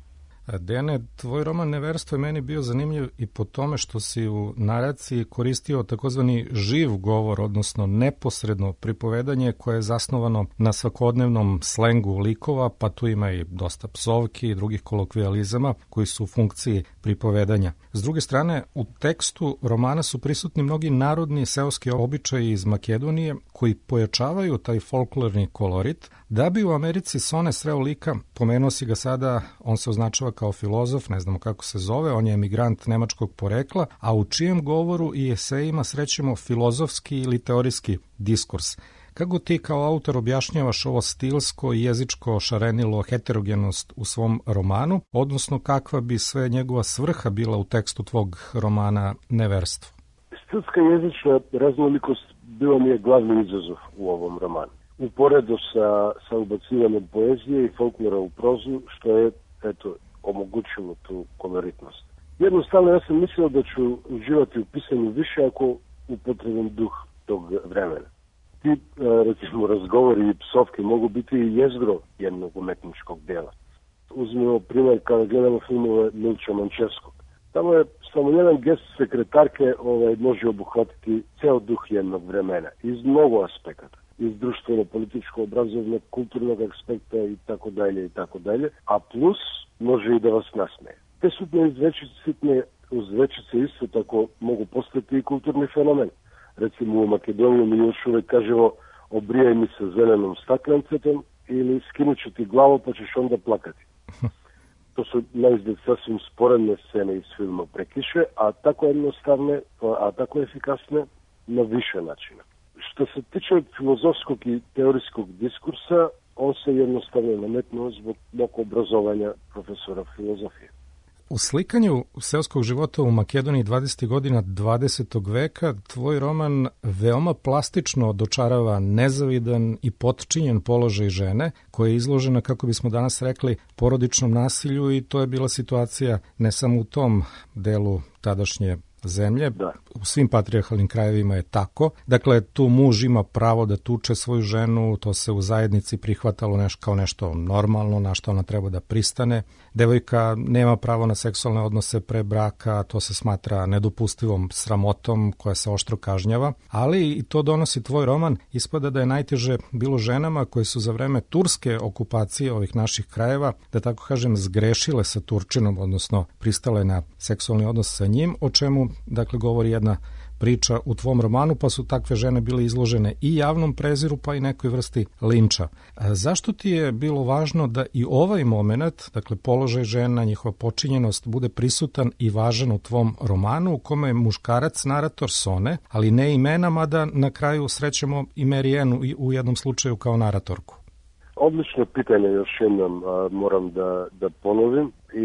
Dejane, tvoj roman Neverstvo je meni bio zanimljiv i po tome što si u naraciji koristio takozvani živ govor, odnosno neposredno pripovedanje koje je zasnovano na svakodnevnom slengu likova, pa tu ima i dosta psovki i drugih kolokvijalizama koji su u funkciji pripovedanja. S druge strane, u tekstu romana su prisutni mnogi narodni seoski običaji iz Makedonije koji pojačavaju taj folklorni kolorit. Da bi u Americi Sone sreo lika, pomenuo si ga sada, on se označava kao filozof, ne znamo kako se zove, on je emigrant nemačkog porekla, a u čijem govoru i esejima srećemo filozofski ili teorijski diskurs. Kako ti kao autor objašnjavaš ovo stilsko i jezičko šarenilo heterogenost u svom romanu, odnosno kakva bi sve njegova svrha bila u tekstu tvog romana Neverstvo? Stilska i jezična raznolikost bilo mi je glavni izazov u ovom romanu. Uporedo sa, sa ubacivanjem poezije i folklora u prozu, što je, eto, omogućilo tu koloritnost. Jednostavno, ja sam mislio da ću uživati u pisanju više ako upotrebim duh tog vremena. Ti, recimo, razgovori i psovke mogu biti i jezgro jednog umetničkog dela. Uzmimo primjer kada gledamo filmove Milča Mančevskog. Tamo je samo jedan gest sekretarke ovaj, može obuhvatiti ceo duh jednog vremena iz mnogo aspekata. Iz društveno, političko, obrazovnog, kulturnog aspekta i tako dalje i tako dalje, a plus može i da vas nasmeje. Te sutne izrečice, uzrečice isto tako mogu postati i kulturni fenomen. Recimo u Makedoniji mi još uvek kažemo obrijaj mi se zelenom staklencetom ili skinut ću ti glavu pa ćeš onda plakati. To su naizgled sasvim sporedne scene iz filma Prekiše, a tako jednostavne, a tako efikasne na više načina. Što se tiče filozofskog i teorijskog diskursa, on se jednostavno nametnuo zbog mog obrazovanja profesora filozofije. U slikanju seoskog života u Makedoniji dvadesetih godina dvadesetog veka tvoj roman veoma plastično dočarava nezavidan i potčinjen položaj žene koja je izložena, kako bismo danas rekli, porodičnom nasilju i to je bila situacija ne samo u tom delu tadašnje zemlje, da. U svim patrijarhalnim krajevima je tako. Dakle, tu muž ima pravo da tuče svoju ženu, to se u zajednici prihvatalo neš, kao nešto normalno, na što ona treba da pristane. Devojka nema pravo na seksualne odnose pre braka, to se smatra nedopustivom sramotom koja se oštro kažnjava, ali i to donosi tvoj roman. Ispada da je najteže bilo ženama koje su za vreme turske okupacije ovih naših krajeva, da tako kažem, zgrešile sa Turčinom, odnosno pristale na seksualni odnos sa njim, o čemu dakle govori jedna priča u tvom romanu, pa su takve žene bile izložene i javnom preziru, pa i nekoj vrsti linča. A zašto ti je bilo važno da i ovaj moment, dakle položaj žena, njihova počinjenost, bude prisutan i važan u tvom romanu, u kome je muškarac narator Sone, ali ne imena, mada na kraju srećemo i Marijenu u jednom slučaju kao naratorku? Odlično pitanje, još jednom a, moram da, da ponovim i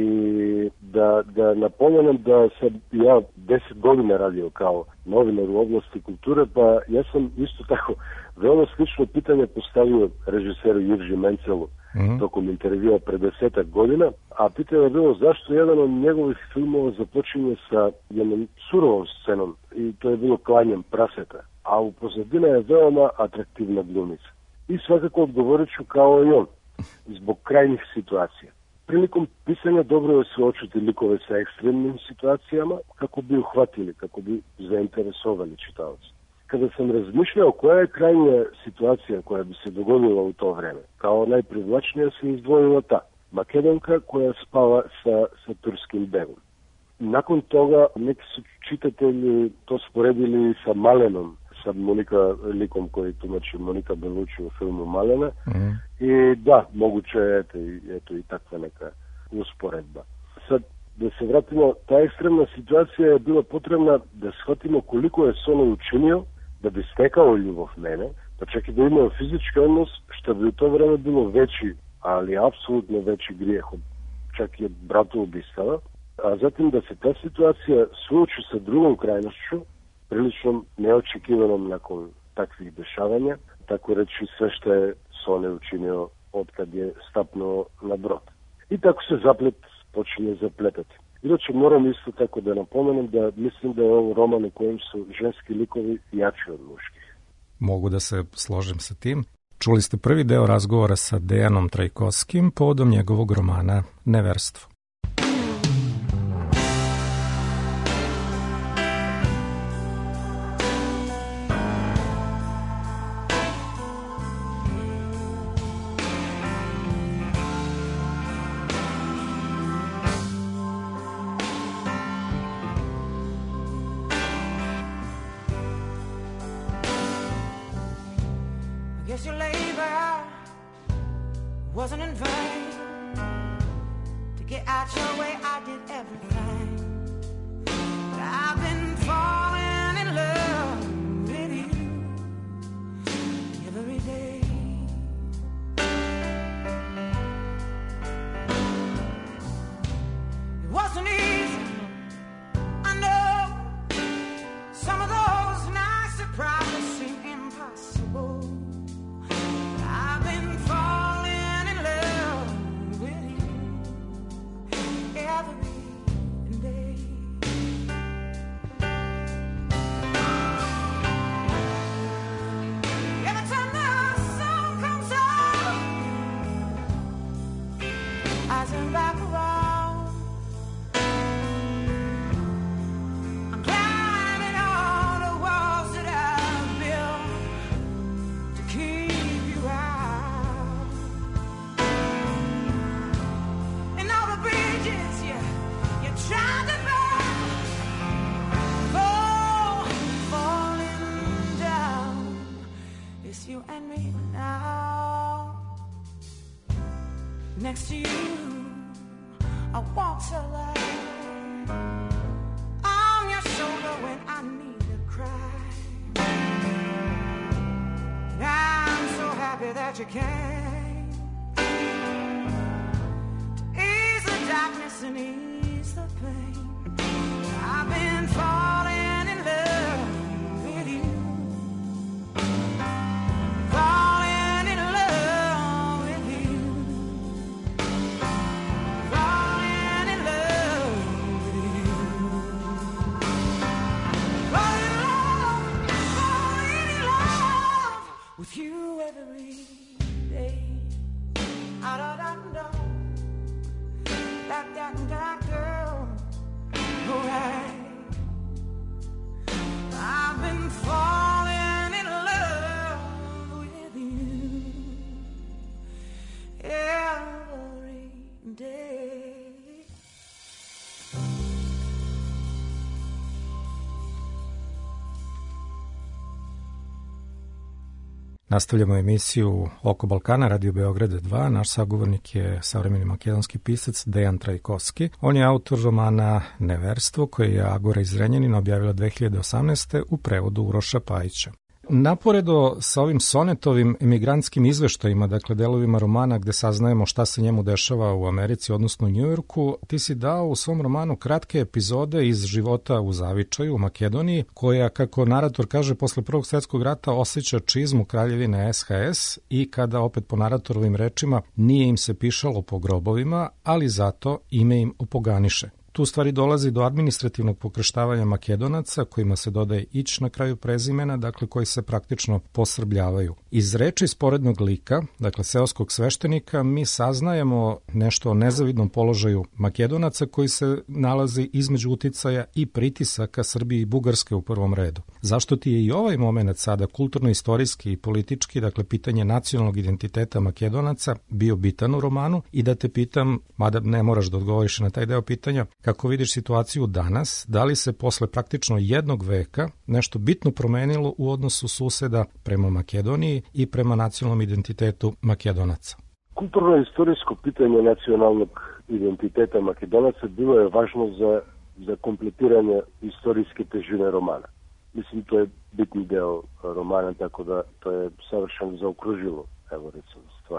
da, da napomenem da sam ja deset godina radio kao novinar u oblasti kulture, pa ja sam isto tako veoma slično pitanje postavio režiseru Jirži Mencelu mm-hmm. tokom intervjua pre desetak godina, a pitanje je bilo zašto jedan od njegovih filmova započinje sa jednom surovom scenom i to je bilo klanjem praseta, a u pozadini je veoma atraktivna glumica. I svakako odgovorit ću kao i on, zbog krajnjih situacija. Prilikom pisanja dobro je suočiti likove sa ekstremnim situacijama kako bi uhvatili, kako bi zainteresovali čitaoca. Kada sam razmišljao koja je krajnja situacija koja bi se dogodila u to vreme, kao najprivlačnija se izdvojila ta, Makedonka koja spava sa, sa turskim begom. Nakon toga neki su čitatelji to sporedili sa Malenom, sa Monika, likom koji tumači Monika Belucci u filmu Malena. Mm. I da, moguće je eto, eto i takva neka usporedba. Sad, da se vratimo, ta ekstremna situacija je bila potrebna da shvatimo koliko je Sone učinio da bi stekao ljubav mene, pa čak i da imao fizički odnos, što bi u to vreme bilo veći, ali apsolutno veći grijeh od čak i od bratoubistva. A zatim da se ta situacija suoči sa drugom krajnošću, prilično neočekivanom nakon takvih dešavanja, tako reći sve što je Sone učinio od kad je stapnuo na brod. I tako se zaplet počinje zapletati. Inače moram isto tako da napomenem da mislim da je ovo roman u kojem su ženski likovi jači od muških. Mogu da se složim sa tim. Čuli ste prvi deo razgovora sa Dejanom Trajkovskim povodom njegovog romana Neverstvo. guess your labor wasn't in vain. To get out your way, I did everything. But I've been falling in love with you every day. It wasn't easy, I know. Some of those nice surprises seem impossible. I've been falling in love with you every day. Every time the sun comes out, I turn back around. I'm climbing all the walls that I've built to keep you out. And all the bridges you, you tried to burn, fall, falling down. It's you and me now. Next to you, I walk so light. On your shoulder when I need to cry. And I'm so happy that you came to ease the darkness and ease the pain. I've been falling in love with you, falling in love with you, falling in love with you, falling in love, falling in love with you every day. Ah, da, da, da. Da, da, da, girl. Alright. I've been falling in love with you every day. Nastavljamo emisiju Oko Balkana, Radio Beograd dva. Naš sagovornik je savremeni makedonski pisac Dejan Trajkovski. On je autor romana Neverstvo, koje je Agora iz Zrenjanina objavila dve hiljade osamnaeste. u prevodu Uroša Pajića. Naporedo sa ovim sonetovim emigrantskim izveštajima, dakle delovima romana gde saznajemo šta se njemu dešava u Americi, odnosno u Njujorku, ti si dao u svom romanu kratke epizode iz života u Zavičaju, u Makedoniji, koja, kako narator kaže, posle Prvog svjetskog rata osjeća čizmu kraljevine S H S i kada, opet po naratorovim rečima, nije im se pišalo po grobovima, ali zato ime im opoganiše. Tu stvari dolazi do administrativnog pokrštavanja Makedonaca, kojima se dodaje ić na kraju prezimena, dakle koji se praktično posrbljavaju. Iz reči sporednog lika, dakle seoskog sveštenika, mi saznajemo nešto o nezavidnom položaju Makedonaca koji se nalazi između uticaja i pritisaka Srbije i Bugarske u prvom redu. Zašto ti je i ovaj moment sada kulturno-istorijski i politički, dakle pitanje nacionalnog identiteta Makedonaca, bio bitan u romanu? I da te pitam, mada ne moraš da odgovoriš na taj deo pitanja, kako vidiš situaciju danas, da li se posle praktično jednog veka nešto bitno promenilo u odnosu suseda prema Makedoniji i prema nacionalnom identitetu Makedonaca? Kulturno-istorijsko pitanje nacionalnog identiteta Makedonaca bilo je važno za, za kompletiranje istorijske težine romana. Mislim, to je bitni deo romana, tako da to je savršeno zaokružilo, evo recimo, stvar.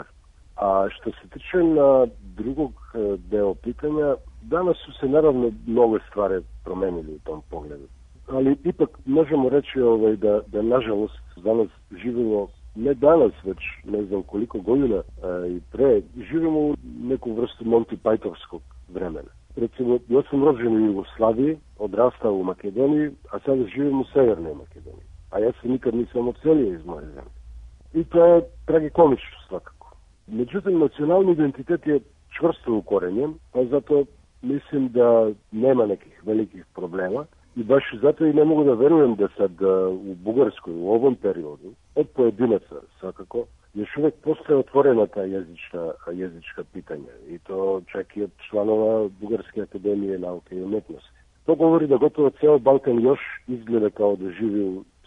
A što se tiče na drugog deo pitanja, danas su se naravno mnogo stvari promenili u tom pogledu. Ali ipak možemo reći ovaj, da, da nažalost danas živimo, ne danas već ne znam koliko godina a, i pre, živimo u neku vrstu Monty Pythonskog vremena. Recimo, ja sam rođen u Jugoslaviji, odrastao u Makedoniji, a sada živim u Severnoj Makedoniji. A ja se nikad nisam odselio iz moje zemlje. I to je tragikomično svakako. Međutim, nacionalni identitet je čvrsto ukorenjen, pa zato mislim da nema nekih velikih problema i baš zato i ne mogu da verujem da sad u Bugarskoj u ovom periodu, od pojedinaca svakako, još uvek postoje otvorena ta jezička, jezička pitanja i to čak i od članova Bugarske akademije nauke i umetnosti. To govori da gotovo ceo Balkan još izgleda kao da živi u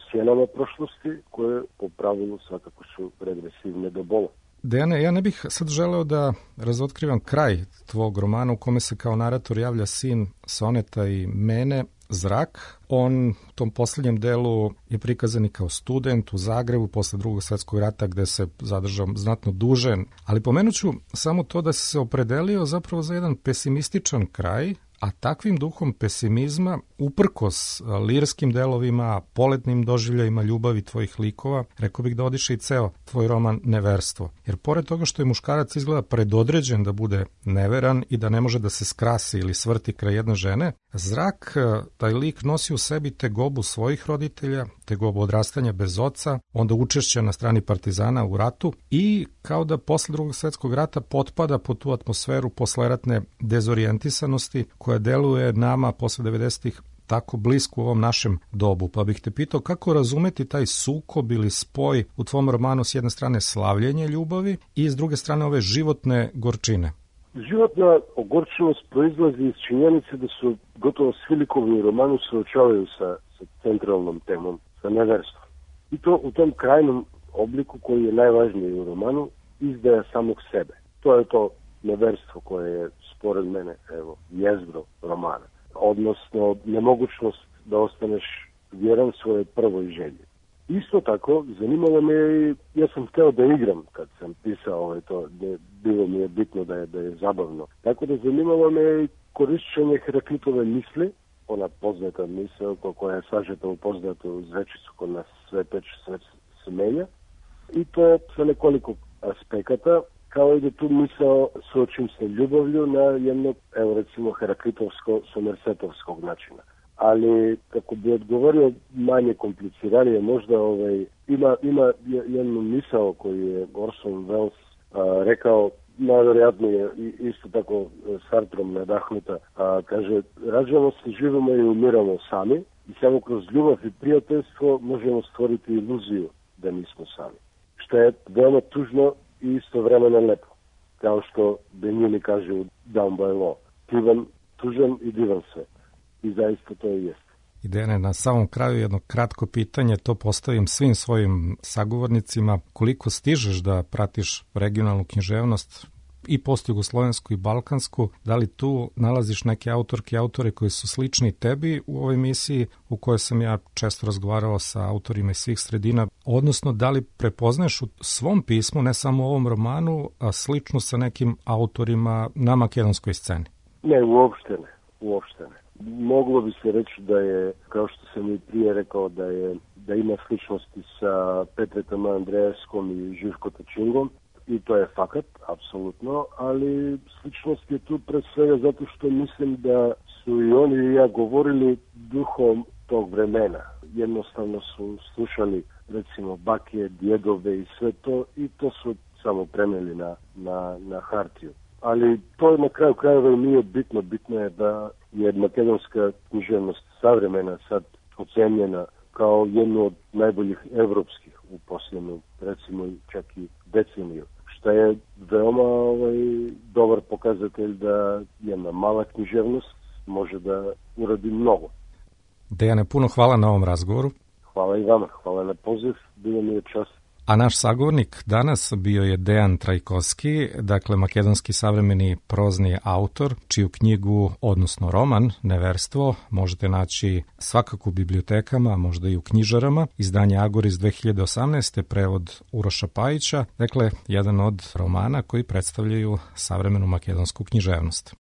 sjenama prošlosti, koje po pravilu svakako su regresivne do bola. Dejane, ja ne bih sad želeo da razotkrivam kraj tvog romana u kome se kao narator javlja sin Soneta i mene, Zrak. On u tom posljednjem delu je prikazan i kao student u Zagrebu posle drugog svjetskog rata gde se zadržao znatno duže, ali pomenut ću samo to da si se opredelio zapravo za jedan pesimističan kraj, a takvim duhom pesimizma, uprkos lirskim delovima, poletnim doživljajima ljubavi tvojih likova, rekao bih da odiše i ceo tvoj roman Neverstvo. Jer pored toga što je muškarac izgleda predodređen da bude neveran i da ne može da se skrasi ili svrti kraj jedne žene, Zrak, taj lik nosi u sebi tegobu svojih roditelja, tegobu odrastanja bez oca, onda učešća na strani partizana u ratu i kao da posle drugog svjetskog rata potpada pod tu atmosferu posleratne dezorijentisanosti koja deluje nama posle devedesetih tako blisko u ovom našem dobu. Pa bih te pitao kako razumeti taj sukob ili spoj u tvom romanu s jedne strane slavljenje ljubavi i s druge strane ove životne gorčine. Životna ogorčenost proizlazi iz činjenice da su gotovo svi likovi u romanu suočavaju sa, sa centralnom temom, sa neverstvom. I to u tom krajnom obliku koji je najvažniji u romanu, izdaja samog sebe. To je to neverstvo koje je, spored mene, evo, jezgro romana. Odnosno, nemogućnost da ostaneš vjeran svoje prvoj želji. Isto tako, zanimalo me je, ja sam hteo da igram kad sam pisao ovaj to, ne, bilo mi je bitno da je, da je zabavno. Tako da zanimalo me je korišćenje Heraklitove misli, ona poznata misla koja je sažeta u poznatu zrečicu kod nas sve teče, sve se menja. I to je sa nekoliko aspekata, kao i da tu misao suočim se ljubavlju na jedno, evo recimo, Heraklitovsko-Somersetovskog načina. Ali, kako bi odgovorio manje kompliciranije, možda ovaj, ima, ima jednu misao koju je Orson Welles a, rekao, najvjerojatno je isto tako Sartrom nadahnuta, a, kaže, rađamo se, živimo i umiramo sami i samo kroz ljubav i prijateljstvo možemo stvoriti iluziju da nismo sami. Što je veoma tužno i istovremeno lepo, kao što Benjini kaže u Down by Law. Divan, tužan i divan sve. I zaista to i jeste. I Dejane, na samom kraju jedno kratko pitanje, to postavim svim svojim sagovornicima. Koliko stižeš da pratiš regionalnu književnost i postjugoslovensku i balkansku? Da li tu nalaziš neke autorke i autore koji su slični tebi u ovoj misiji u kojoj sam ja često razgovarao sa autorima iz svih sredina? Odnosno, da li prepoznaješ u svom pismu, ne samo u ovom romanu, a sličnu sa nekim autorima na makedonskoj sceni? Ne, uopšte ne. Uopšte ne. Moglo bi se reći da je, kao što sam i prije rekao, da je da ima sličnosti sa Petretom Andrejevskom i Živko Tačingom i to je fakat, apsolutno, ali sličnost je tu pre svega zato što mislim da su i oni i ja govorili duhom tog vremena. Jednostavno su slušali recimo bake, djedove i sve to i to su samo prenijeli na, na, na hartiju. Ali to na kraju krajeva nije bitno. Bitno je da je makedonska književnost savremena sad ocenjena kao jednu od najboljih evropskih u posljednju, recimo čak i deceniju. Što je veoma ovaj, dobar pokazatelj da jedna mala književnost može da uradi mnogo. Dejane, puno hvala na ovom razgovoru. Hvala i vama, hvala na poziv, bilo mi je čast. A naš sagovornik danas bio je Dejan Trajkovski, dakle makedonski savremeni prozni autor, čiju knjigu, odnosno roman, Neverstvo, možete naći svakako u bibliotekama, možda i u knjižarama. Izdanje Agor iz dve hiljade osamnaeste. prevod Uroša Pajića, dakle jedan od romana koji predstavljaju savremenu makedonsku književnost.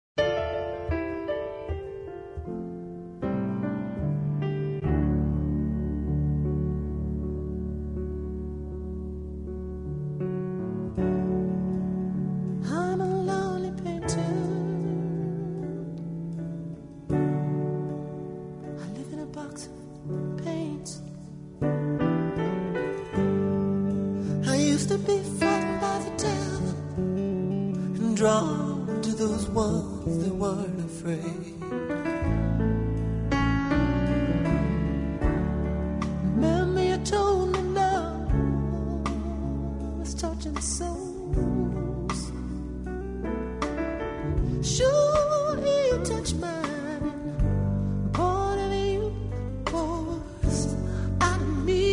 Me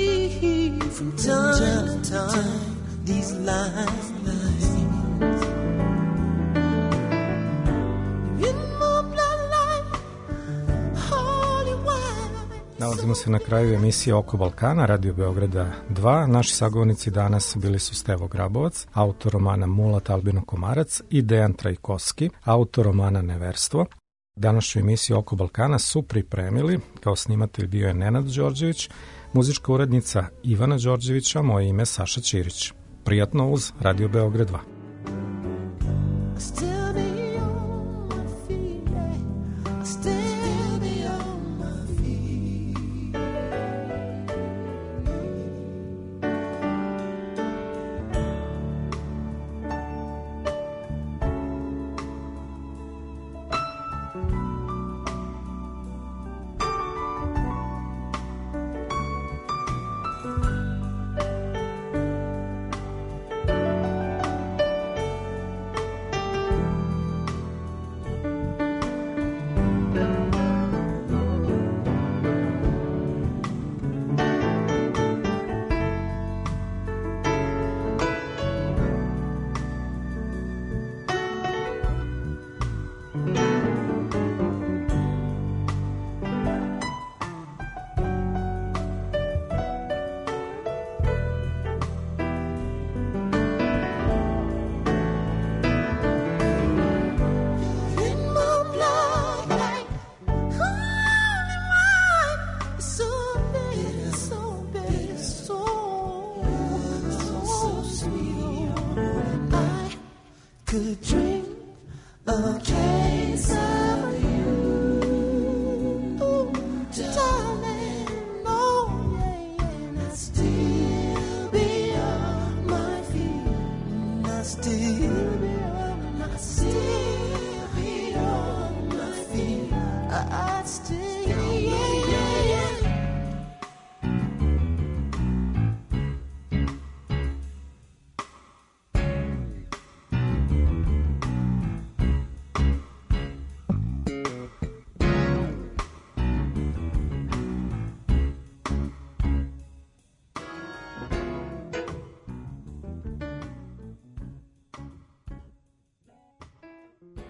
time, these lines. Nalazimo se na kraju emisije Oko Balkana, Radio Beograda dva. Naši sagovornici danas bili su Stevo Grabovac, autor romana Mulat Albino Komarac, i Dejan Trajkovski, autor romana Neverstvo. Današnju emisiju Oko Balkana su pripremili, kao snimatelj bio je Nenad Đorđević, muzička urednica Ivana Đorđevića, moje ime Saša Ćirić. Prijatno uz Radio Beograd dva. Could drink a case of you, ooh, darling, oh yeah, and I still be on my feet, and I still be on, I still be on my feet, I, I still.